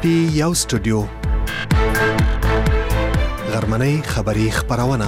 پټي یو سټوډیو غرمنۍ خبری خبرونه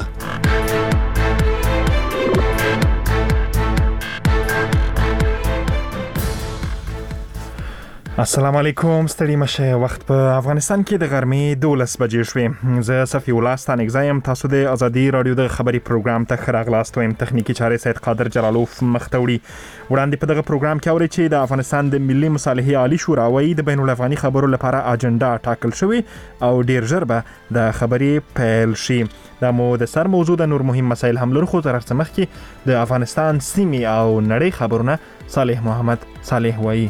السلام علیکم ستړي مشه وخت په افغانستان کې د غرمې 12 بجې شوې زه صفی الله ستانک زایم تاسو د ازادي رادیو د خبري پروګرام ته راغلاست وایم تخنیکی چارې سید قادر جلالوف مختوړي وړاندې په دغه پروګرام کې اوري چې د افغانستان د ملي مصالحې عالی شورا وايي د بین الافغاني خبرو لپاره اجنډا ټاکل شوی او ډیر ژر به د خبري پیل شي دا مو د سر موضوع د نور مهم مسایل هم لرو خو تر څه مخکې د افغانستان سیمې او نړۍ خبرونه صالح محمد صالح وايي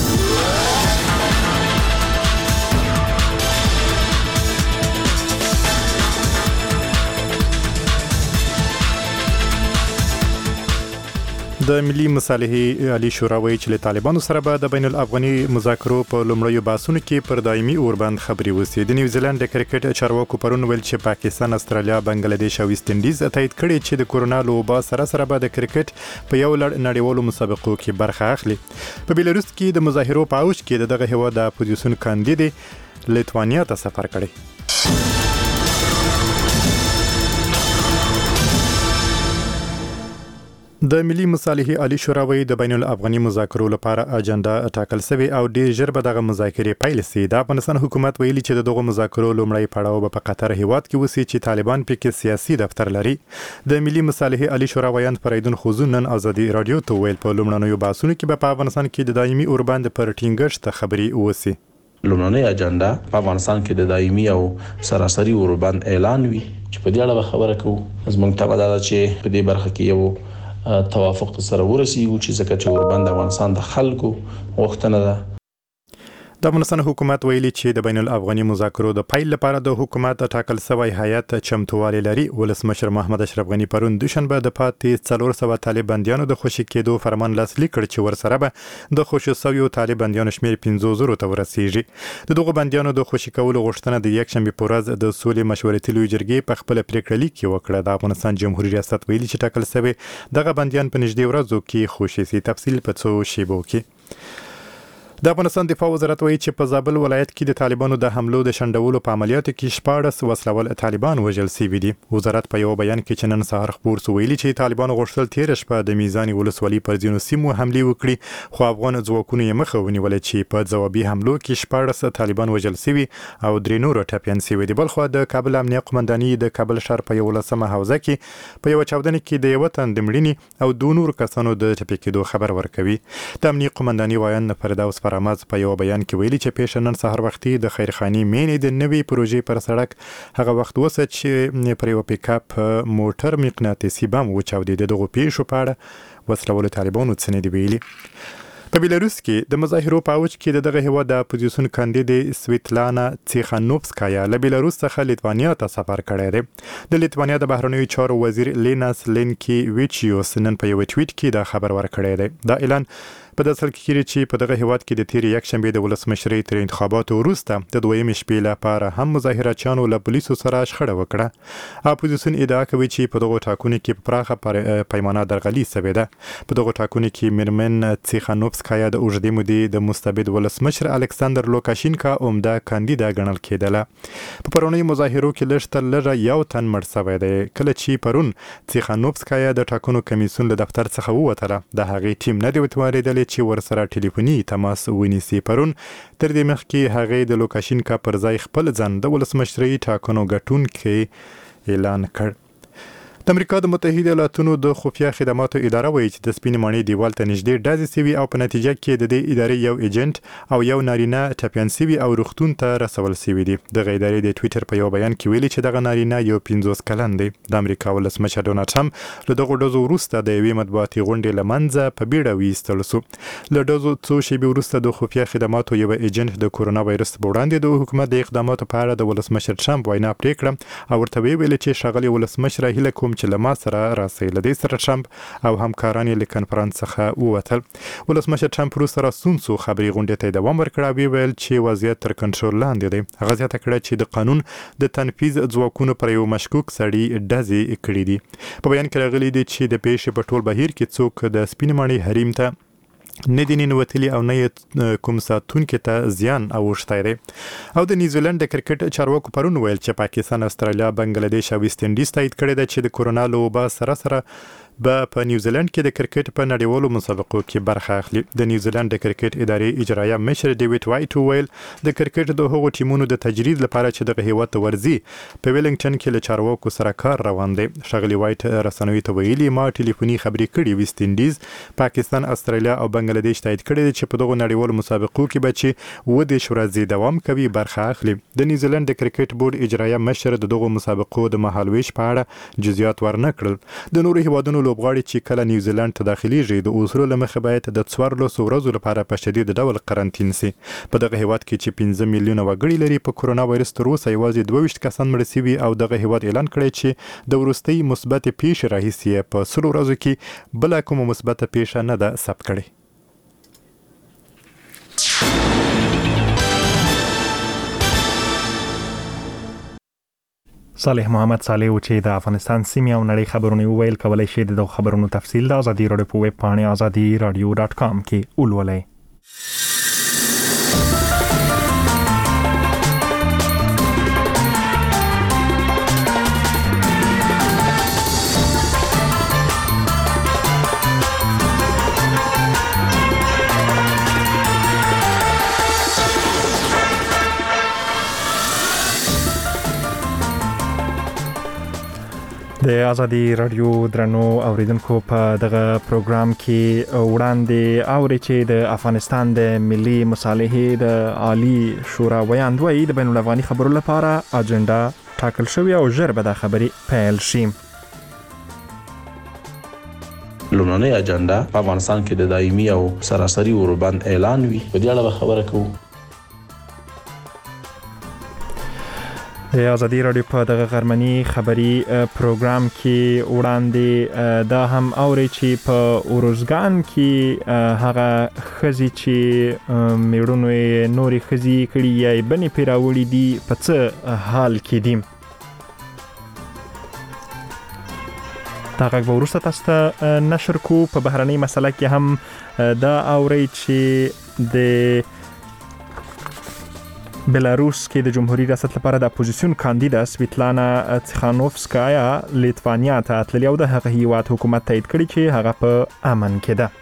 د ملي مصالحې عالی شورا وایي چې له طالبانو سره به د بین الافغاني مذاکرو په لومړیو بحثونو کې پر دایمي اوربند خبري وسی د نیوزیلند د کرکټ چارواکو پرون ویل چې پاکستان استرالیا بنگلاديش او ویسټ انډیز تایید کړي چې د کورونا لوبا سره به د کرکټ په یو لړ نړیوالو مسابقو کې برخه اخلي په بیلاروس کې د مظاهرو په اوج کې دغه هیواد د اپوزیسیون کاندید لیتوانیا ته سفر کړی د ملي مصالحې عالی شورا وایي د بین الافغاني مذاکرو لپاره اجنډا ټاکل شوی او ډیر ژر به دغه مذاکرې پیل شي د افغانستان حکومت ویلي چې دغه مذاکرو لومړی پړاو به په قطر هیواد کې وسی چې طالبان پکې سیاسي دفتر لري د ملي مصالحې عالی شورا ویاند فریدون خوزون نن ازادي رادیو ته ویل په لومړنیو بحثونو کې په افغانستان کې د دایمي اوربند پر ټینګښت خبري وسی لومړنۍ اجنډا په افغانستان کې د دایمي او سراسري اوربند اعلان وی چې په دې اړه خبره کوو زموږ ته دا چې په دې برخه کې یو توافق سره ورسیږو چې ځکه چې اوربند افغانستان د خلکو غوښتنه ده د افغانستان حکومت ویلي چې د بین الافغاني مذاکرو د پیل لپاره د حکومت ټاکل شوی هیئت چمتووالی لري ولسمشر محمد اشرف غنی پرون دوشنبه د پاتې 400 طالباندیانو د خوشي کېدو فرمان لاسلیک کړ چې ورسره به د خوشي شویو طالباندیانو شمیر 15000 ته ورسیږي د دغه باندیانو د خوشي کولو غوښتنه د یک شنبه په ورځ د سولې مشورتي لوی جرګې په خپل پریکړه لیک کې وکړه د افغانستان جمهوریت ریاست ویلي چې ټاکل شوی دغه باندیان په نږدې ورځو کې خوشي سي تفصیل په څو شیبو کې د افغانستان دفاع وزارت وایي چې په زابل ولایت کې د طالبانو د حملو د شندولو په عملیاتو کې 14 وسلوال طالبان وژل شوي دي وزارت په یو بیان کې چې نن سهار خبر سو ویلي چې طالبانو غوښتل تیر شپه د میزان ولسوالۍ پر ځینو سیمو حمله وکړي خو افغان ځواکونو یې مخه ونیول چې په ځوابي حملو کې 14 طالبان وژل شوي او درې نور ټپيان شوي دي بل خو د کابل امنیه قومنداني د کابل شهر په 11مه حوزه کې په یو چاودنه کې د یو تن د مړینې او دوه نور کسانو د ټپي کېدو خبر ورکوي د امنیه قومنداني وایي فردوس فرامز په یو بیان کې ویلي چې پیش نن سهار وختي د خیرخانی مینې د نوې پروژې پر سړک هغه وخت وسه چې پر یو پیک اپ موټر مقناطیسي بم وچاودي دغه پیښو په اړه وسلوال طالبانو څنګه دی ویلي په بیلاروس کې د مظاهرو په اوج کې دغه هیواد د اپوزیسیون کاندید سویتلانا تیخانوفسکایا له بیلاروس څخه لیتوانیا ته سفر کړی دی د لیتوانیا د بهرنیو چارو وزیر لیناس لینکیویچیوس نن په یو ټویټ کې دا خبر ورکړی دی دا اعلان په داسل کې چې په دغه هیواد کې د تیر یک شنبه د ولسمشرۍ تر انتخاباتو وروسته د دویم شپې لپاره هم مظاهرچیانو له پولیسو سره شخړه وکړه اپوزیسیون ادعا کوي چې په دغه ټاکنو کې په پراخه پیمانه درغلي شوې ده په دغه ټاکنو کې میرمن تیخانوفسکایا د اوږدې مودې د مستبد ولسمشر الکساندر لوکاشینکا عمده کاندیدا ګڼل کېدله په پرونی مظاهرو کې لږ لږه یو تن مړ شوی دی کله چې پرون تیخانوفسکایا د ټاکنو کمیسیون له دفتر څخه ووتله د هغې ټیم نه دی وتوارېدلی چې ورسره ټلیفوني تماس ونیسي پرون تر دې مخکې هغه د لوکاشینکا پر ځای خپل ځان د ولسمشرۍ ټاکنو ګټونکي اعلان کړ د امریکا د متحده ایالاتونو د خفیه خدماتو اداره وایي چې د سپینې ماڼۍ دیوال ته نږدې ډزې شوي او په نتیجه کې د دې ادارې یو ایجنټ او یو نارینه ټپیان شوي او روغتون ته رسول شوي دي دغه ادارې د ټویټر په یو بیان کې ویلي چې دغه نارینه یو 50 کلن دی د امریکا ولسمشر ډونالډ ټرمپ له دغه ډزو وروسته د یوې مطبوعاتي غونډې له منځه په بیړه ویستل شو له ډزو څو شېبې وروسته د خفیه خدماتو یو ایجنټ د کورونا وایرس په وړاندې د حکومت د اقداماتو په اړه د ولسمشر ټرمپ وینا پرې کړه او ورته ویل چې ښاغلی ولسمشر هیله کوم چې له ما سره راسي لدې سره ټرمپ او همکاران له کنفرانس څخه ووتل ولسمشر ټرمپ وروسته راستون سو خبري غونډې ته دوام ورکړ او ویل چې وضعیت تر کنټرول لاندې دی هغه زیاته کړه چې د قانون د تنفيذ ځواکونو پر یو مشکوک سړی ډزې کړې دي په بیان کې راغلي دي چې د پیښې په ټول بهیر کې څوک د سپینې ماڼۍ حریم ته نه دي ننوتلي او نه کوم ساتونکو ته زیان اوښتی دی. او د نیوزیلند د کرکټ چارواکو پرون ویل چې پاکستان، استرالیا، بنگلاديش او ویسټ انډیز تایید کړی دی چې د کورونا له وبا سره په نیوزیلند کې د کرکټ په نړیوالو مسابقو کې برخه اخلي. د نیوزیلند د کرکټ ادارې اجرایه مشر ډیوډ وایټ ویل د کرکټ د هغو ټیمونو د تجرید لپاره چې د هیواد ته ورځي په ویلنګټن کې له چارواکو سره کار روان دی. ښاغلي وایټ رسنوي ته ویلي ما ټلیفوني خبرې کړې ویسټ انډیز، پاکستان، استرالیا او بنگلاديش تایید کړی چې په دغو نړیوالو مسابقو کې به چې 10 ورځې دوام کوي برخه اخلي. د نیوزیلند د کرکټ بورډ اجرایه مشر د دغو مسابقو د مهالویش په اړه جزئیات ورنه کړل. د نورو هیوادونو لوبغاړي چې کله نیوزیلند ته داخليږي د اصولو له مخې باید د 14 ورځو لپاره په شدید ډول قرنطین شي. په دغه هیواد کې چې 15 میلیونه وګړي لري په کورونا وایرس تر اوسه یوازې 22 کسان مړ شوي او دغه هیواد اعلان کړی چې د وروستۍ مثبت پیښې راهیسې په 100 ورځو کې بل کومه مثبت پیښه نه ده ثبت کړې. صالح محمد صالح چې د افغانستان سیمې او نړۍ خبرونه ویل کولای شي د خبرونو تفصیل د ازادي رادیو په ویب پاڼه azadiradio.com کې ولولئ. د ازادي رادیو درنو اوریدونکو په دغه پروګرام کې وړاندې اوري چې د افغانستان د ملي مصالحې د عالی شورا ویاندوی د بین الافغاني خبرو لپاره اجنډا ټاکل شوی او ژر به د خبرې پیل شي. لومړنۍ اجنډا په افغانستان کې د دایمي او سراسري اوربند اعلان وی. په دې اړه خبره کوو. د ازادي رادیو په دغه غرمني خبري پروګرام کې وړاندې دا هم اوري چې په اورزګان کې هغه خزي چې میړونو نوري خزي کړي یا بنې پیراوړي دي په څه حال کې دي. دا غږ ورسته تاسو نشر کو. په بهرنۍ مسله کې هم دا اوري چې د بلاروس کې د جمهوریت ریاست لپاره د اپوزیسیون کاندیدا سویتلانا تخانوفسکایا لیتوانیا ته تللی او د هغه هیواد حکومت تایید کړی چې هغه په امن کې ده.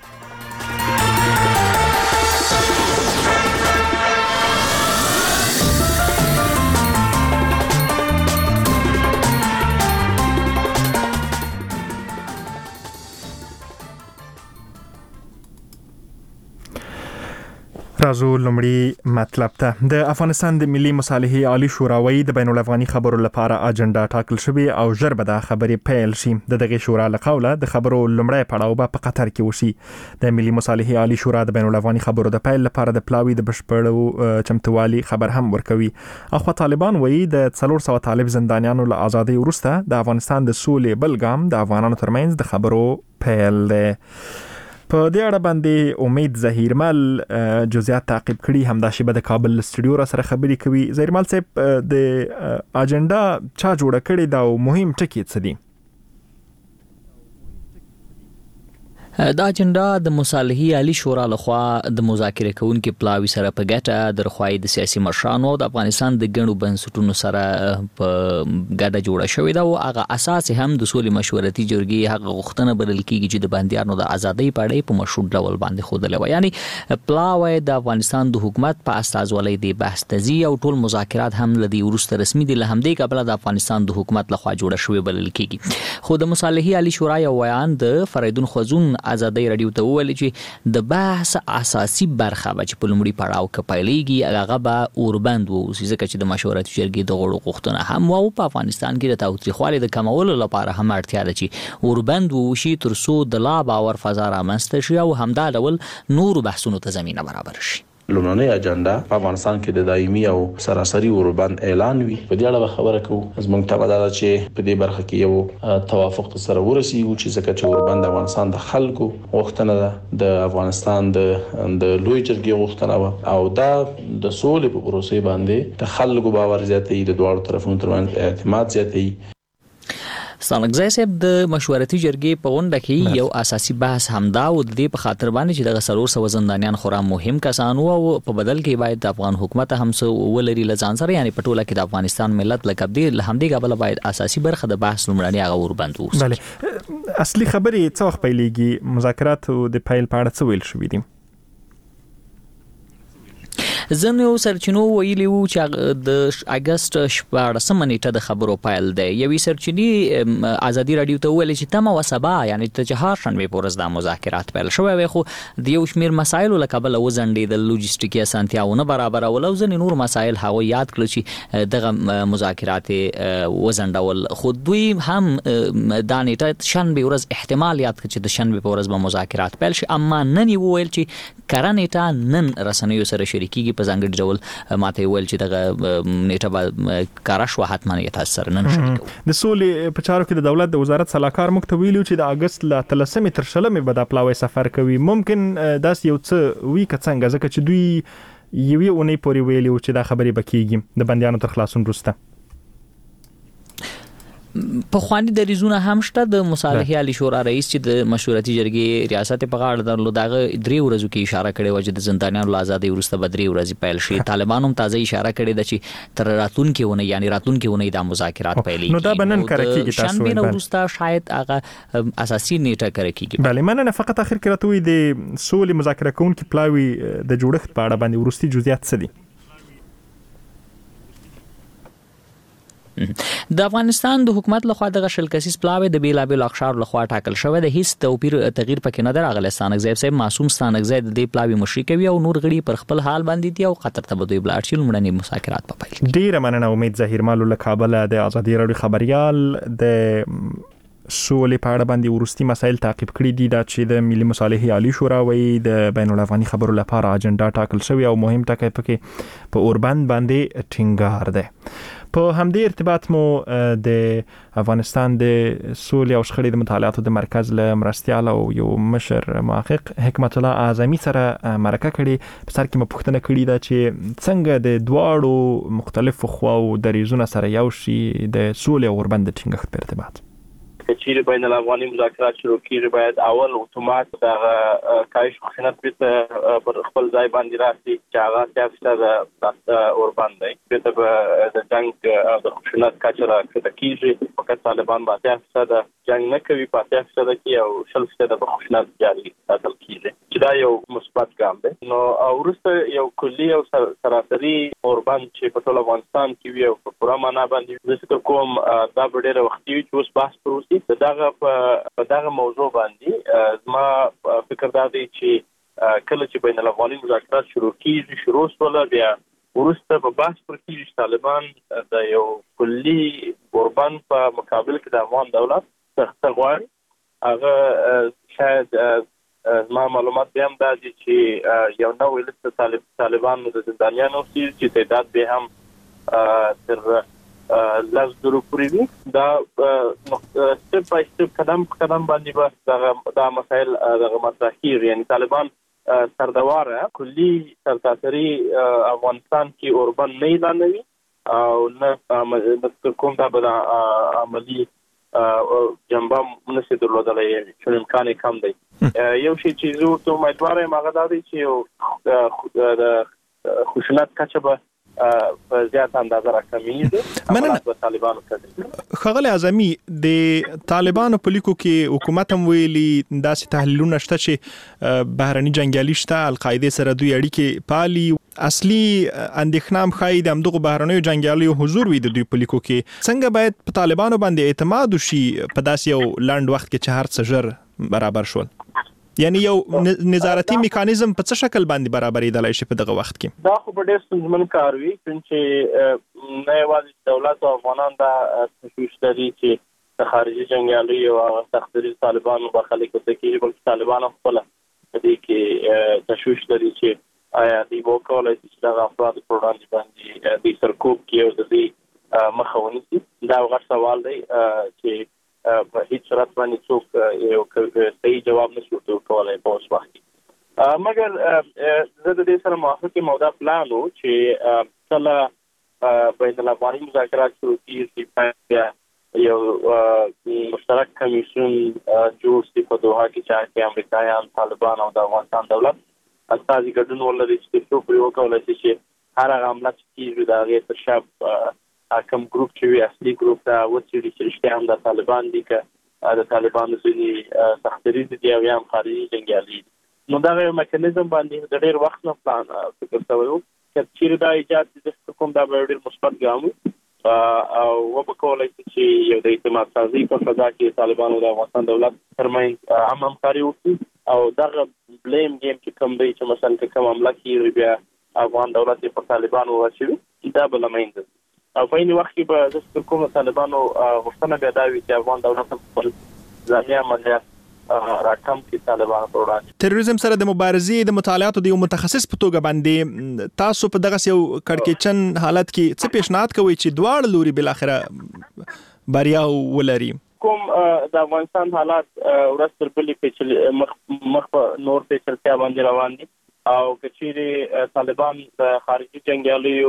راځو لومړی مطلب ته. د افغانستان د ملي مصالحې عالی شورا د بین الافغاني خبرو لپاره اجنډا ټاکل شوی او ژر به د خبرې پیل شي. د دغه شورا له قوله د خبرو لومړی پړاو به په قطر کې وشي. د ملي مصالحې عالی شورا د بین الافغاني خبرو د پیل لپاره د پلاوي د بشپړو چمتووالي خبر هم ورکوي. اخو طالبان وایي د 400 طالب زندانیانو له ازادۍ وروسته د افغانستان د سولې بل ګام د افغانانو ترمنځ د خبرو پیل دی. په دې اړه باندې امید ظهیرمل جزئیات تعقیب کړي. همدا شیبه د کابل استودیو را سره خبرې کوي. ظهیرمل صاحب د اجنډا چا جوړه کړې دا او مهم ټکي څه دي؟ دا اجنډا د مصالحې عالی شورا لخوا د مذاکره کوونکو پلاوی سره په ګټه د رخوای د سیاسي مشرانو د افغانستان د ګڼو بنسټونو سره په ګډه جوړه شوې ده او هغه اساس هم د سولې مشورتي جرګې هغه غوښتنه بلل کیږي چې د بنديانو د ازادۍ په اړه په مشروط ډول باندې خوده لوي. یعنی پلاوی د افغانستان د حکومت په استازولۍ دی بحث تزي او ټول مذاکرات هم لدی ورسته رسمي دي له همدې قبل د افغانستان د حکومت لخوا جوړه شوې بلل کیږي. خو د مصالحې عالی شورا یو بیان د فریدون خوزون ازادۍ رادیو ته ویل چې د بحث اساسي برخه چې په لومړي پړاو کې پیلېږي هغه به اوربند وو ځکه چې د مشورتي جرګې د غړو غوښتنه هم وو په افغانستان کې د تاوتریخوالي د کمولو لپاره هم اړتیا ده چې اوربند وشي ترڅو د لا باور فضا رامنځته شي او همدا ډول نور بحثونو ته زمينه برابر شي. لومړنۍ اجنډا په افغانستان کې د دایمي او سراسري اوربند اعلان وی. په دې اړه خبره کوو. زموږ ته ودا چې په دې برخه کې یو توافق سره ورسیږي چې ځکه چې اوربند افغانستان د خلکو غوښتنه ده، د افغانستان د لوی جرګې غوښتنه او دا د سولې په پروسې باندې د خلکو باور زیاتوي، د دوه طرفونو ترمنځ اعتماد زیاتوي. ستانګزای صاحب د مشورتي جرګې په غونډه کې یو اساسي بحث همدا و د دې په خاطر باندې چې د 300 زندانیان خورا مهم کسان او په بدل کې باید د افغان حکومت هم څه ولري لځان سره یعنی په ټوله کې د افغانستان ملت لکه دې لهمدي قبل باید اساسي برخه د بحث لومړنی هغه وربند وو. بله اصلي خبرې څه وخت پیلېږي؟ مذاکرات د پیل په اړه څه ویل شوې دي؟ زنو سرچینو ویلی وو چې د اگست 14 نیټه د خبرو پایل دی. یوې سرچینی ازادي رادیو ته ویل چې تمه وسبا یعنی د جهار شنبه پورز د مذاکرات پیل شوی وي، خو د یو شمیر مسایل لکبل وزنډې د لوجستیکي اسانتیاونه برابر ول او ځنې نور مسایل هغه یاد کړل چې دغه مذاکرات وزنډول. خو دوی هم د نیټه شنبه ورځ احتمال یاد کړ چې د شنبه پورز به مذاکرات پیل شي، اما نن یې ویل چې کرانېټه نن رسنیو سره شریکي په ځانګړي ډول ماته ویل چې دغه نیټه به کارش و حتما یې تاثیر نن شریکو. د سولې په چارو کې د دولت د وزارت صلاحکار مکتوب ویلو چې د اگست ل 13 تر 16 به د پلاوي سفر کوي. ممکن داس یو څه وی کڅنګ ځکه چې دوی یوې اونۍ پورې ویلو چې دا خبرې بکیږي د بندیانو تر خلاصون وروسته. په خواني د ریزونه هم شته. د مصالحه علی شورا رئیس چې د مشورتي جرګې ریاست په غاړه درلود دغه 3 ورځو کې اشاره کړې و چې د زندانیانو آزادۍ وروسته به 3 ورځې پیل شي. طالبانو هم تازه اشاره کړې ده چې تر راتلونکي ونه یعنی راتلونکي ونه د مذاکرات پیلېږي. نو دا بنن کړه کېږي تاسو شنبه وروسته شاید هغه اساسي نیټه کړه کېږي. بله مننه. فقط اخر کې راته وي د سولې مذاکره کوونکي پلاوي د جوړښت په اړه باندې ورستي جزئیات څه دي؟ د افغانستان د حکومت لخوا د شل کسیز پلاوی د بیلابل اقشار لخوا ټاکل شوی د هیڅ توپیر تغییر پکې نه درغله. ستانګزای صاحب معصوم ستانګزای د دې پلاوی مشري کوي او نور غړي پر خپل حال باندې دي او قطر ته بدوي بلاړ شي لمړني مذاکرات په پیل. ډیره مننه. امید ظاهر مالو له کابل د ازادي رادیو خبريال د سولې په اړه باندې ورستي مسایل تعقیب کړي دي دا چې د ملي مصالحه عالی شورا وی د بین الافغاني خبرو لپاره اجنډا ټاکل شوی او مهم ټکی پکې په اوربند باندې ټینګار ده. په همدې ارتباط مو د افغانستان د سولې او شخړې د مطالعاتو د مرکز له مرستيال او یو مشر محقق حکمت الله اعظمي سره مرکه کړي. په سر کې مو پوښتنه کړې ده چې څنګه د دواړو مختلفو خواو د ریزونو سره یو شي د سولې او اوربند ټینګښت په ارتباط. چې بین الافغاني مذاکرات شروع کیږي باید اول اتومات د کاهش خشونت په خپل ځای باندې راسي چې هغه سیاست د اوربند دی د جنگ د خشونت کچره کېږي. فقط طالبان باندې سیاست د جنگ نه کوي په سیاست کې او شل څه د خشونت جاري ساتل کېږي چې دا یو مثبت ګام دی. نو ورسته یو کلی او سراسري اوربند چې په ټول افغانستان کې وي او په پوره معنا باندې د فکر کوم دا ډېر وخت وي چې اوس بحث پروسي دغه موضوع باندې زما فکر دا دی چې کله چې بین الافغاني مذاکرات شروع شول بیا ورسته په بحث پر کې طالبان د یو کلی اوربند په مقابل کې د افغان دولت څخه غواړي. هغه شاید زما معلومات به هم دا دي چې یو نوې لسته طالبان د زندانیانو چې تعداد به هم تر لاس درو پوری دي. دا سټپ بای سټپ قدم باندې به دا مسائل دغه مطرح کیږي. یعنی طالبان سردواره کلی سرتاسري افغانستان کې اوربند نه اعلانوي او نه کوم دا به عملی جنبه نشي درلودلای چې امکان کم دی. یو شی چې زه ته امیدوارم هغه دا دی چې د خشونت کچه به په زیات اندازه راکمیږي. مننه. طالبانو کوي خغل اعظمي د طالبانو په لیکو کې حکومت هم ویلي داسې تحلیلونه شته چې بهرني جنگیالي شته القاعده سره دوی اړیکې پالي. اصلي اندېښنه خای د همدغه بهرنیو جنگیالیو حضور وي د دوی په لیکو کې. څنګه باید په طالبانو باندې اعتماد وشي په داسې یو لنډ وخت کې چې هر څه ژر برابر شول؟ یعنی یو نظارتي میکانیزم په څه شکل باندې برابرېدلای شي په دغه وخت کې؟ دا خو په ډېر ستونزمن کار وي چې نه یوازې دولت او افغانان دا تشویش لري چې د خارجي جنګیالیو او تخریب طالبانو برخلیک وکړي، بلکې طالبان خپل دې کې تشویش لري چې آیا دوی وکولای شي چې دا افراد په وړاندې باندې د سرکوب کې او د دې مخه ونیسي. دا غټ سوال دی چې په هیڅ صورت باندې څوک یو صحیح جواب نشي ورکولای په اوس وخت کې. مګر زه د دې سره موافق یم او دا پلان و چې کله بین الافغاني مذاکرات شروع کیږي بیا یو مشترک کمیسیون جوړ شي په دوحه کې چې امریکایان، طالبان او د افغانستان دولت استازي ګډون ولري چې څو پرې وکولای شي چې هر هغه عمله چې کیږي د هغې تر شا کوم ګروپ چې وي اصلي ګروپ ته وڅېړي چې رښتیا هم د طالبان دي که د طالبانو ځینې سختدریځ دي او یا هم خارجي جنګیالي دي. نو دغه یو میکانیزم باندې د ډېر وخت نه پلان فکر شوی و که چیرې دا ایجاد دي زه کوم دا به ډېر مثبت ګام او وبکولای شي چې یو د اعتماد سازي په فضا کې طالبانو د افغانستان دولت ترمنځ همکاري وکړي او دغه بلیم گیم چې کوم دی چې مثلا کوم عمله کیږي بیا افغان دولت په طالبانو واچوي دا به له منځه او په این وخت کې به د کوم طالبانو غوښتنه بیا دا وي چې افغان دولت خپل ځاني عملیات راکم کې طالبانو پر وړاندې تروریزم سره د مبارزې د مطالعاتو د یو متخصص په توګه باندې تاسو په دغه یو کړکېچن حالت کې څه پیشنهاد کوئ چې دواړه لوري بل اخره بریا ولري؟ کوم د افغانستان حالات ورځ تر بلې مخ په نور پیچلتیا باندې روان دي او که چیرې طالبان د خارجي جنګیالیو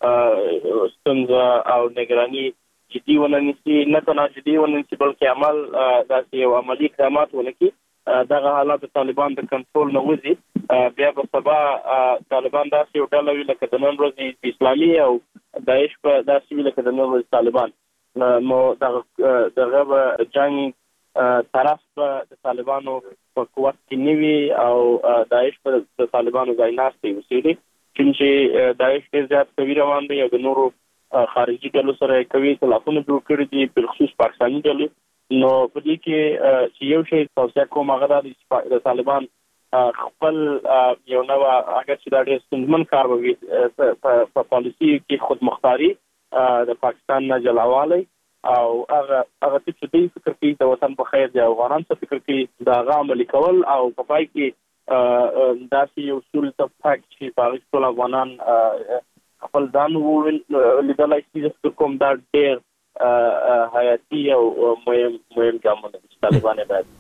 ستونزه او نگراني جدي ونه نیسي، نه تنها جدي ونه نیسي بلکې عمل داسې یو عملي اقدامات ونه کړي، دغه حالات د طالبان د کنټرول نه وځي، بیا به سبا طالبان داسې یو ډله وي لکه د نن ورځې اسلامي او داعش په داسې وي لکه د نن ورځې طالبان. نو دغه به جنګ طرف به د طالبانو په قوت کې نه وي او داعش په د طالبانو ځای ناستې اوسېږي، کوم چې داعش ډېر زیات قوي روان دی او د نورو خارجي ډلو سره کوي اختلافونه جوړ کړي دي بالخصوص پاکستاني ډلې. نو په دې کې چې یو شی توصیه کوم هغه دا دی چې د طالبان خپل یو نوع اگر چې دا ډېر ستونزمن کار به وي په پالیسي کې خودمختاري د پاکستان نه جلاوالی او هغه څه چې دوی فکر کوي د وطن په خیر د افغانان څه فکر کوي د هغه عملي کول او په پای کې داسې یو اصول ته پاک چې په هغې ټول افغانان خپل ځان لیدلی شي. زه فکر کوم دا ډېر حیاتي او مهم ګامونه دي چې طالبان یې باید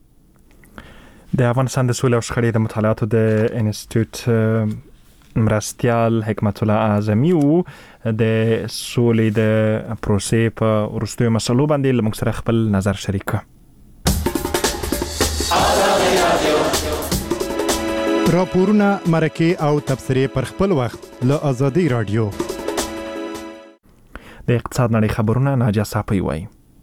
د افغانستان د سولې او شخړې د مطالعاتو د انسټیټیوټ مرستیال حکمت الله اعظمي وو د سولې د پروسې په وروستیو مسلو باندې له موږ سره خپل نظر شریک کړ. راپورونه، مرکې او تبصرې پر خپل وخت له آزادي رادیو. د اقتصاد نړۍ خبرونه ناجیه صافی وایي.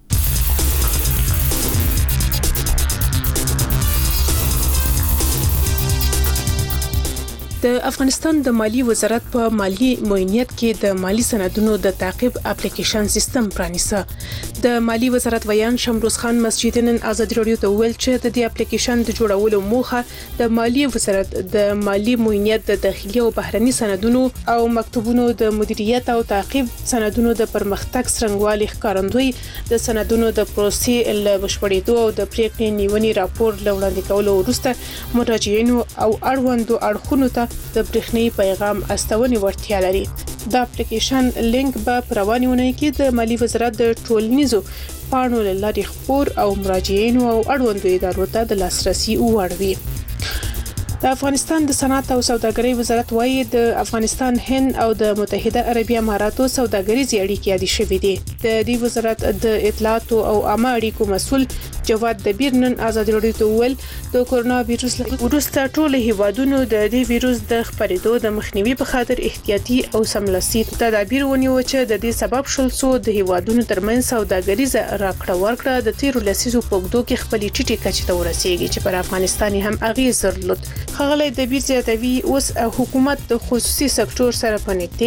د افغانستان د مالی وزارت په مالی معاینت کې د مالی سندونو د تعقیب اپلیکیشن سیستم پرانیسته. د مالی وزارت ویان شمروز خان مسجد نن آزادي رادیو ته ویل چې د دې اپلیکیشن د جوړولو موخه د مالی وزارت د مالی معاینت د داخلي او بهرني سندونو او مکتوبونو د مدیریت او تعقیب سندونو د پرمختګ څرنګوالي ښکارندوی د سندونو د پروسې له بشپړېدو او د پریکړې نیونې راپور لوړاندې کولو وروسته مراجعینو او اړوندو اړخونو ته د برېښنايي پیغام استونې وړتیا لري. دا اپلیکیشن لینک به په روانې اونۍ کې د مالی وزارت د ټولنیزو پاڼو له لارې خپور او مراجعینو او اړوندو ادارو ته د لاسرسي وړ وي. د افغانستان د صنعت او سوداګرۍ وزارت وايي د افغانستان، هند او د متحده عربي اماراتو سوداګریزي اړیکې یادې شوې دي. د دې وزارت د اطلاعات او عامه اړیکو مسؤل جواد دبیر نن آزادي رادیو ته وویل د کورونا وایروس وروسته ټول هیوادونو د دې وایروس د خپرېدو د مخنیوي په خاطر احتیاطي او سملاسي تدابیر ونیول چې د دې سبب شول څو د هیوادونو ترمنځ سوداګریزه راکړه ورکړه د تیرو لسیزو په اوږدو کې خپلې ټیټې کچې ته ورسېږي چې پر افغانستان هم اغېز درلود. ښاغلی دبیر زیاتوي اوس حکومت د خصوصي سکتور سره په نږدې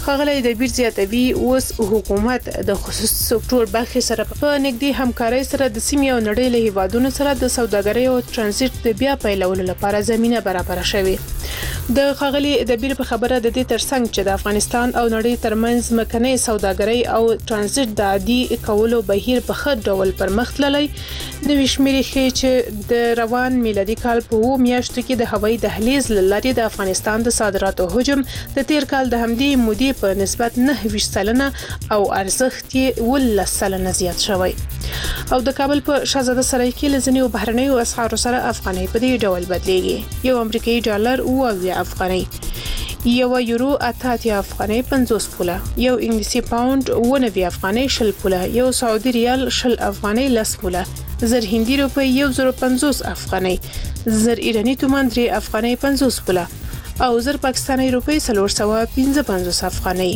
همکارۍ سره د سیمې او نړۍ له هیوادونو سره د سوداګرۍ او ترانزیت د بیا پیلولو لپاره زمينه برابر شوه. د ښاغلي دبیر په خبره د دې ترڅنګ چې د افغانستان او نړۍ ترمنځ مکنۍ سوداګرۍ او ترانزیت د عادي کولو بهیر په ښه ډول پرمخ تللی، نوې شمیرې ښیي چې د روان میلادي کال په 2 میاشتو کې د هوایي دهلیز له لارې د افغانستان د صادراتو حجم د تیر کال د همدې مودې په نسبت 9% او ارزښت یې 10% زیات شوی. او د کابل په شاهزاده سرای کې لزنیو بهرنیو اسعارو سره افغانۍ په دې ډول بدلېږي. یو امریکایي ډالر 20 افغانۍ، یو یورو 88 افغانۍ 50 پوله، یو انګلیسي پاوند 90 افغانۍ 20 پوله، یو سعودي ریال 20 افغانۍ 10 پوله، زر هندي روپی 1050 افغانۍ، زر ایرانی تومان 3 افغانۍ 50 پوله او زر پاکستاني روپی 455 افغانۍ.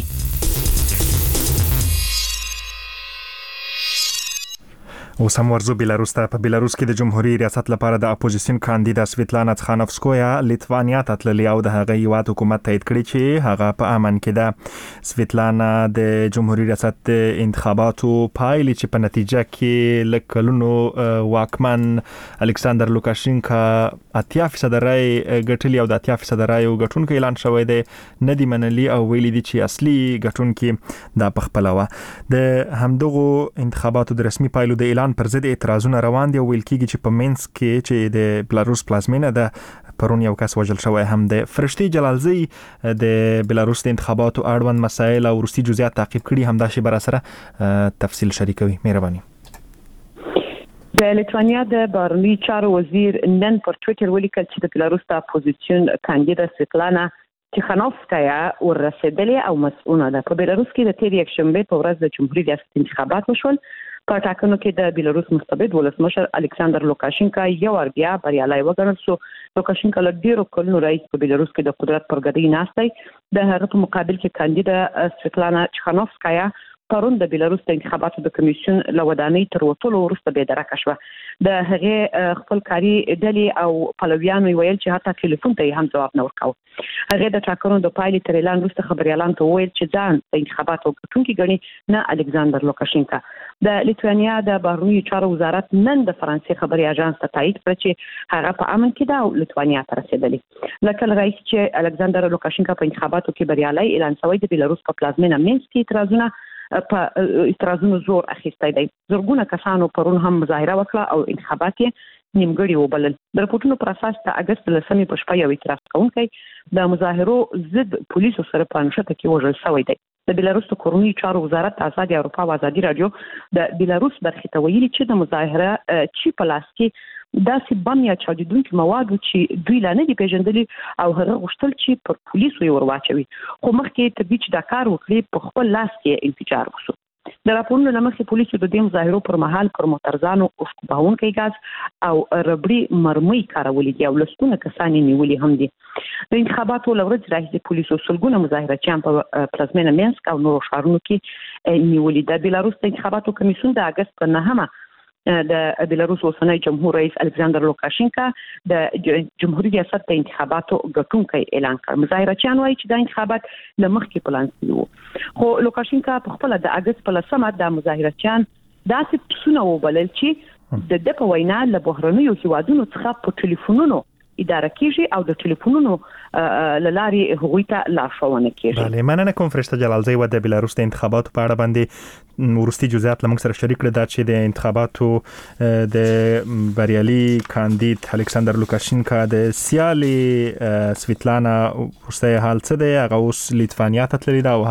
اوس هم ورزو بیلاروس ته. په بیلاروس کې د جمهوریت ریاست لپاره د اپوزیسیون کاندیدا سویتلانا تخانوفسکویا لیتوانیا ته تللې او د هغه هیواد حکومت تایید کړی چې هغه په امن کې ده. سویتلانا د جمهوریت ریاست د انتخاباتو پایلې چې په نتیجه کې لکلونو واکمن الکساندر لوکاشینکا 80% رای ګټلي او د 80% رای ګټونکو اعلان شوی دی نه دی منلي او ویلي دي چې اصلي ګټونکي دا پخپلوه. د همدغو انتخاباتو د رسمي پایلو د اعلان پر ضد اعتراضونه روان دي او ویل کېږي چې په مینس کې چې د بلاروس پلازمینه ده پرون یو کس وژل شوی هم دی. فرشتي جلالزی د بلاروس د انتخاباتو اړوند مسایل او وروستي جزئیات تعقیب کړي، همدا شی بر سره تفصیل شریکوي. مهرباني. د لیتوانیا د بهرنی چارو وزیر نن پر ټوئیټر ولیکل چې د بلاروس د اپوزیسیون کاندیدا سویتلانا تخانوفسکایا ورسېدلې او مسؤله ده. په بلاروس کې د تیر یکشنبه په ورځ د جمهوریت ریاست انتخابات وشول. په ټاکنو کې د بیلاروس مستبد ولسمشر الکساندر لوکاشینکا یو ور بیا بریالي وګڼل شو. لوکاشینکا له ډیرو کلونو راهیسې په بیلاروس کې د قدرت پر ګدۍ ناست دی. د هغه په مقابل کې کاندیدا سویتلانا تخانوفسکایا پرون د بیلاروس د انتخاباتو د کمیسیون له ودانۍ تر وټولو وروسته به درکه شوه. د هغه خپل کاري ډلې او پلویانو ویل چې حتی ټلیفون ته هم جواب نه ورکاوه. هغه د ټاکنو د پایلې تر اعلان وروسته خبريالان ته ویل چې ځان د انتخاباتو ګټونکي ګڼي نه الکساندر لوکاشینکا. د لیتوانیا د بهرنیو چارو وزارت نن د فرانسې خبري اژانس ته تایید کړ چې هغه په امن کې ده او لیتوانیا ته رسیدلی. لکه رئیس چې الکساندر لوکاشینکا په انتخاباتو کې بریالي اعلان شوی د بیلاروس په پلازمینه مینسک کې اعتراضونو زور اخیستی دی. زرګونه کسانو پرون هم مظاهره وکړه او انتخابات یې نیمګړي وبلل. د رپورټونو پر اساس د اگست 10 په شپه یو اعتراض کوونکی د مظاهرو ضد پولیسو سره په نښته کې وژل شوی دی. د بیلاروس د کورنۍ چارو وزارت آزادي اروپا او آزادي رادیو د بیلاروس برخې ته ویلي چې د مظاهره چې په لاس کې داسې بم یا چاودیدونکي مواد چې دوی لا نه دي پیژندلي او هغه غوښتل چې پر پولیسو یې ورواچوي، خو مخکې تر دې چې دا کار وکړي په خپل لاس کې انفجار وشو. د راپورونو له مخې پولیسو د دې مظاهرو پر مهال پر موټرځانو اوسکوبونکي ګاز او ربړي مرمۍ کارولې دي او لسګونه کسان نیولي هم دي. د انتخاباتو له ورځې راهیسې پولیسو سلګونه مظاهرچیان په پلازمینه مینسک او نورو ښارونو کې نیولي. د بیلاروس د انتخاباتو کمیسیون د اگست په 9 د بیلاروس اوسنی جمهور رئیس الکساندر لوکاشینکا د جمهوریت ریاست د انتخاباتو ګټونکی اعلان کړ. مظاهرچیان وایي چې د انتخابات له مخکې پلان شوي وو، خو لوکاشینکا په خپل د اگست په 10 د مظاهرچیان داسې پسونه وبلل چې د په وینا له بهرنیو هیوادونو څخه په ټلیفونونو اداره کیږي او د ټلیفونونو لارې هغوی ته لارښوونه کیږي. بله، مننه کوم فرشته جلالزی و د بیلاروس د انتخاباتو په اړه باندې ورستي جزئیات لمونږ سره شریک کړل، دا چې د انتخاباتو د بریالي کاندید الکساندر لوکاشینکا د سیالي سویتلانا ورسته حال څه دی، هغه اوس لیتوانیا ته تللی ده او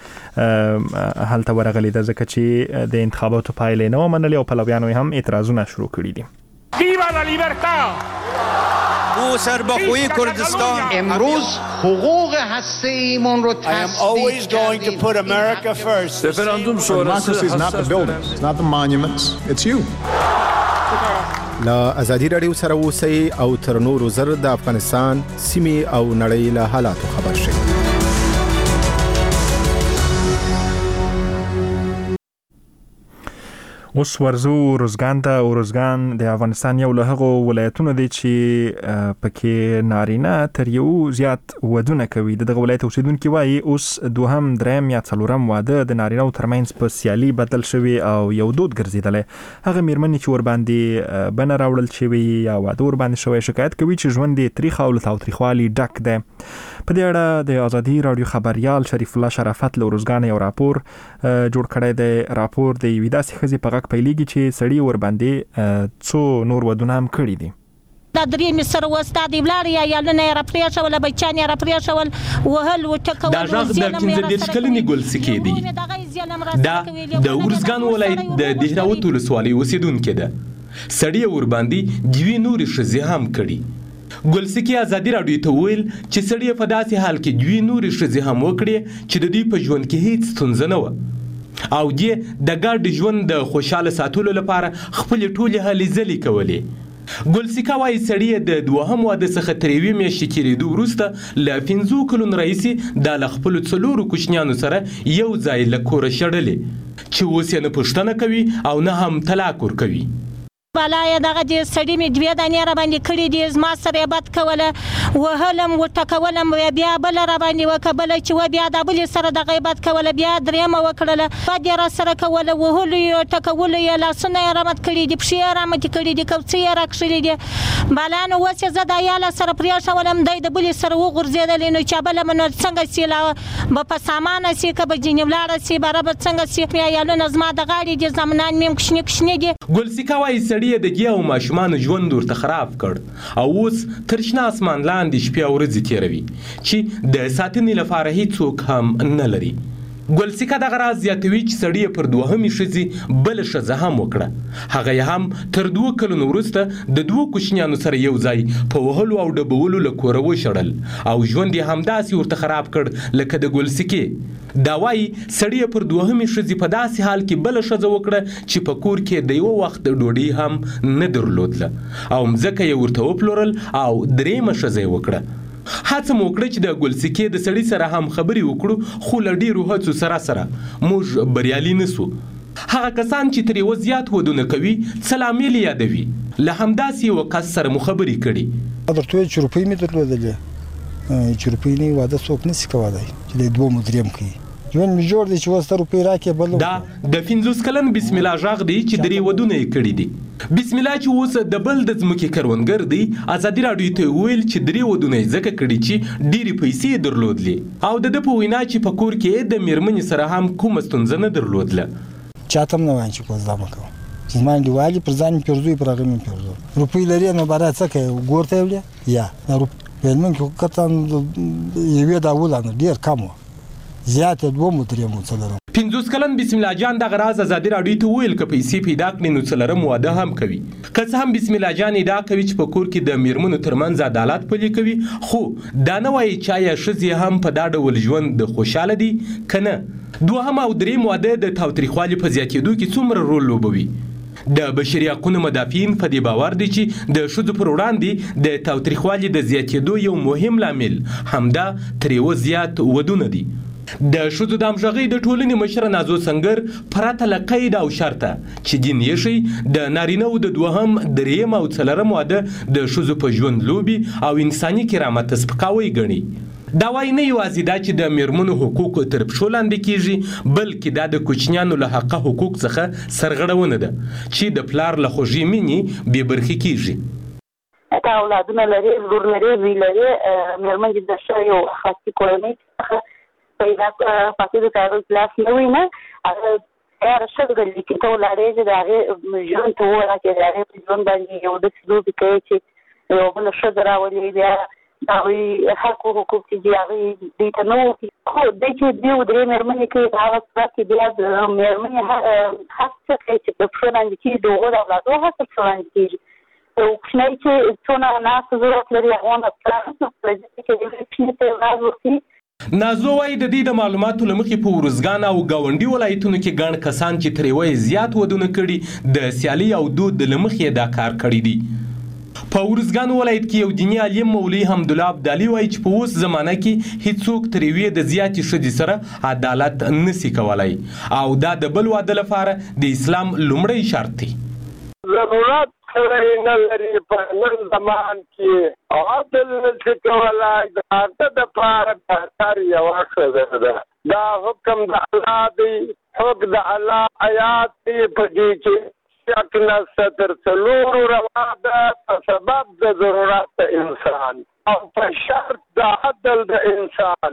هلته ورغلی ده ځکه چې د انتخاباتو پایلې نه ومنلې او پلویانو هم اعتراضونه شروع کړي دي. ویوا لا لیبرتا! او سربخوی کردستان امروز حقوق هسته ایمان رو تصدیق کردیم. Referendum Democracy is not the buildings, it's not the monuments, it's you. لا آزادي رادیو سره اوسئ او تر نورو زر د افغانستان سیمې او نړۍ له حالاتو خبر شئ. اوس ورزو روزګان ته. او روزګان د افغانستان یو له هغو ولایتونو دی چې پکې نارینه تر یو زیات ودونه کوي. دغه ولایت اوسیدونکي وایي اوس دوهم، دریم یا څلورم واده د نارینه‌و ترمنځ په سیالي بدل شوی او یو دود ګرځېدلی. هغه میرمنې چې ورباندې بنه راوړل شوي یا واده ورباندې شوی شکایت کوي چې ژوند یې تریخ او له تاوتریخوالي ډک دی. په دې اړه د آزادي رادیو خبریال شریف الله شرافت له روزګان یو راپور جوړ کړی دی. راپور د یوې داسې ښځې په غږ پیلېږي چې سړي ورباندې څو نور ودونه هم کړي دي. دا درې مې سره وستا دی ولاړ یا یالونه یې راپرېښول، بچیان یې راپرېښول، وهل وټکول. دا غږ د 15 کلنې ګل سکې دی. دا د ورزګان ولایت د دهراوت ولسوالۍ اوسیدونکې ده. سړي ورباندې دوې نورې ښځې هم کړي. ګلسکی ازادي راډیو ته ویل چې سړی په داسې حال کې دوی نورې ښځې هم وکړې چې د دوی په ژوند کې هیڅ ستونزه نه وه او دې د ګډ ژوند د خوشحاله ساتلو لپاره خپلې ټولې هلې ځلې کولې. ګلسیکا وایي سړی د دوهم واده څخه تر 1 میاشتې کېدو وروسته له 15 کلونو راهیسې دا له خپلو 4 کوچنیانو سره یو ځای له کوره شړلې چې اوس یې نه پوښتنه کوي او نه هم طلاق ورکوي. بالا یا دغه دې سړی مې 2 دانې را باندې کړي دي زما سره یې بد کوله وهلم وټکولم بیا بله را باندې وکړه بله چې و بیا د بلې سره دغه یې بد کوله بیا درېیمه وکړله بد یې را سره کوله وهلو یې ټکولو یې لاسونه یې رامت کړي دي پښې یې رامتې کړي دي کوڅې یې راکښلي دي بالا نو اوس یې زه د عیاله سره پرېښولم دی د بلې سره وغورځېدلې نو چې بله نو څنګه سي به په سامانه سي که به ځینې ولاړه سي باره به څنګه سي عیالونه زما د غاړې دي زامنان مې هم کوچني کوچني دي. ګلسیکا وایي سړي د ګیا او ماشومانو ژوند ورته خراب کړ او اوس تر شنه اسمان لاندې شپې او ورځې تېروي چې د ساتنې لپاره هیڅوک هم نه لري. ګلسیکا دغه راز زیاتوي چې سړي پر دوهمې ښځې بله ښځه هم وکړه هغه یې هم تر 2 کلونو وروسته د 2 کوچنیانو سره یو ځای په وهلو او ډبولو له کوره وشړل او ژوند یې همداسې ورته خراب کړ لکه د ګلسکې. دا وایي سړي پر دوهمې ښځې په داسې حال کې بله ښځه وکړه چې په کور کې د یوه وخت ډوډۍ هم نه درلودله او مځکه یې ورته وپلورل او درېیمه ښځه یې وکړه. هڅه مو وکړه چې د ګلسکې د سړي سره هم خبرې وکړو خو له ډېرو هڅو سره موږ بریالي نه سو. هغه کسان چې ترې زیات ودونه کوي څه لامل یادوي له همداسې یوه کس سره مو خبرې کړي. درته وایي چې روپۍ مې درلودلې چې روپۍ نه واده څوک نشي کولی چې د 2 مدریم کوي ژوند مې جوړ دی چې اوس ته روپۍ راکړې بل دا د 15 کلن بسم الله غږ دی چې 3 ودونه یې کړي دي. بسم الله چې اوس د بل د ځمکې کروندګر دی ازادي راډیو ته ویل چې 3 ودونه یې ځکه کړي چې ډېرې پیسې درلودلې او د ده په وینا چې په کور کې د مېرمنې سره هم کومه ستونزه نه درلودله. چاته هم نه وایم چې کوزده مه کوه چې زما انډیوالي پر ځان مې پیرزوي پر هغه مې پیرزوي روپۍ لرې نو باره څه کوې ګور ته یې وړې یا مېرمن کې کتان یوې داوله نه ډېر کم وه زیات 2 مدریم څه لرم. 50 کلن بسم الله جان دغه راز ازادي راډیو ته ویل که پیسې پیدا کړي نو څلرم واده هم کوي. که څه هم بسم الله جان ادعا کوي چې په کور کې د میرمنو ترمنځ عدالت پلي کوي خو دا نه وایي چې آیا ښځې هم په دا ډول ژوند خوشحاله دي که نه. دوهم او درېیم واده د تاوتریخوالي په زیاتېدو کې څومره رول لوبوي. د بشري حقوقو مدافعین په دې باور دي چې د ښځو پر وړاندې د تاوتریخوالي د زیاتېدو یو مهم لامل همدا ترې زیات ودونه دي. د ښځو د همغږۍ د ټولنې مشره نازو سنگر پرته له قید او شرطه چې دین یې ښیي د نارینهو د 2م 3م او 4م واده د ښځو په ژوند لوبي او انساني کرامت سپکاوی ګڼي. دا وایي نه یوازې دا چې د میرمنو حقوق تر پښو لاندې کیږي بلکې دا د کوچنیانو له حقه حقوق څخه سرغړونه ده چې د پلار له خوږې مینې بې برخې کیږي. که اولادونه لري لور لري زوی لري میرمن چې د ښه یو خاصې کورنۍ څخه پیدا فاسدو کارو کلاس نه وي نه هغه هر څه د لیکي ته ولاړې چې د هغې ژوند ته ووایه چې د هغې په ژوند باندې یو داسې لوبې کوي چې یو بله ښځه راولي بیا د هغوی حق و حقوق چې دي هغوی دوی ته نه وکړي خو دی چې 2 3 مېرمنې کوي په هغه صورت کې بیا د مېرمنې حق څه کوي چې په پښو لاندې کېږي د هغو د اولادو حق په پښو لاندې کېږي کوچنی چې څونه ناسته ضرورت لري هغه هم د پلار نشته چې د کوچني ته راز ورکړي. نازو وایي د دې د معلوماتو له مخې په ارزګان او ګاونډي ولایتونو کې ګڼ کسان چې ترې زیات ودونه کړي د سیالي او دود له مخې دا کار کړی دي. په ارزګان ولایت کې یو دیني عالم مولوي حمدالله ابدالي وایي چې په اوس زمانه کې هیڅوک ترې د زیاتې ښځې سره عدالت نسی کولی او دا د بل واده لپاره د اسلام لومړی شرط دی. ضرورت سره نه لري په نن زمان کې عدل نشي کولی د هغه دپاره بهتر یوه ښځه ده. دا حکم د الله دی حکم د الله آیات دی په دې کې شک نشته تر 4 روا ده په سبب د ضرورت د انسان او په شرط د عدل د انسان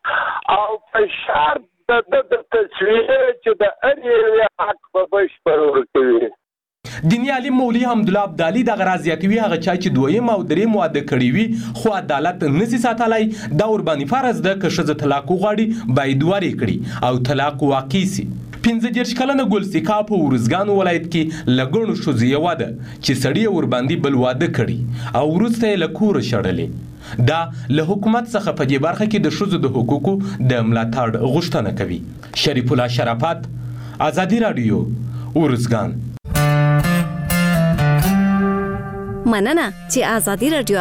او په شرط د تصویر چې د هر یوې حق په بشپړ ورکوي. دیني عالم مولوي حمدالله ابدالي دغه راز زیاتوي هغه چا چې 2م او 3م واده کړی وي خو عدالت نسی ساتلی دا ورباندې فرض ده که ښځه طلاق وغواړي باید ورې کړي او طلاق واقع سي. 15 کلنه ګلسیکا په ورزګان ولایت کې لګونو شوزي واده چې سړی ور باندې بل واده کړي او ورسته له کور شړلې دا له حکومت څخه په دې برخه کې د شوزو د حقوقو د ملاتړ غوښتنه کوي. شریف الله شرافت، آزادی رادیو، ورزګان. مننه چې آزادی رادیو